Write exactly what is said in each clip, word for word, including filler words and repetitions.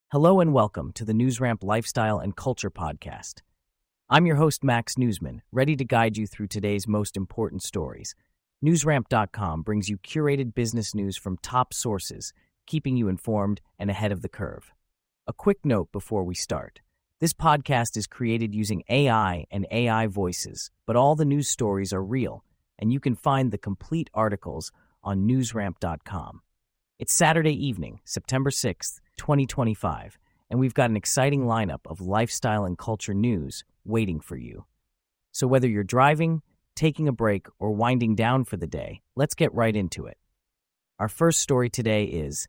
Hello and welcome to the NewsRamp Lifestyle and Culture Podcast. I'm your host, Max Newsman, ready to guide you through today's most important stories. NewsRamp dot com brings you curated business news from top sources, keeping you informed and ahead of the curve. A quick note before we start. This podcast is created using A I and A I voices, but all the news stories are real, and you can find the complete articles on NewsRamp dot com. It's Saturday evening, September sixth, twenty twenty-five, and we've got an exciting lineup of lifestyle and culture news waiting for you. So whether you're driving, taking a break, or winding down for the day, let's get right into it. Our first story today is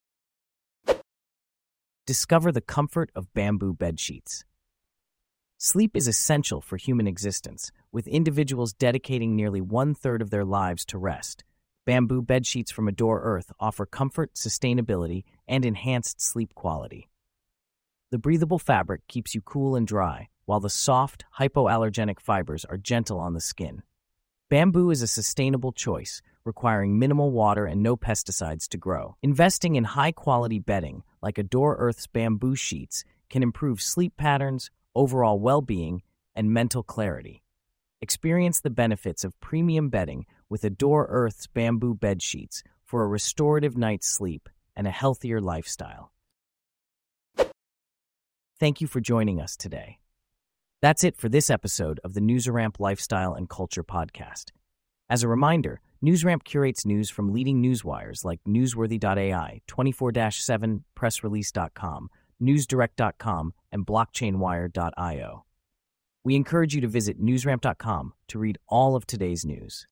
Discover the Comfort of Bamboo Bed Sheets. Sleep is essential for human existence, with individuals dedicating nearly one-third of their lives to rest. Bamboo bed sheets from Adore Earth offer comfort, sustainability, and enhanced sleep quality. The breathable fabric keeps you cool and dry, while the soft, hypoallergenic fibers are gentle on the skin. Bamboo is a sustainable choice, requiring minimal water and no pesticides to grow. Investing in high-quality bedding, like Adore Earth's bamboo sheets, can improve sleep patterns, overall well-being, and mental clarity. Experience the benefits of premium bedding with Adore Earth's bamboo bed sheets for a restorative night's sleep and a healthier lifestyle. Thank you for joining us today. That's it for this episode of the NewsRamp Lifestyle and Culture Podcast. As a reminder, NewsRamp curates news from leading newswires like Newsworthy dot A I, twenty-four seven, Press Release dot com, NewsDirect dot com, and Blockchain Wire dot io. We encourage you to visit NewsRamp dot com to read all of today's news.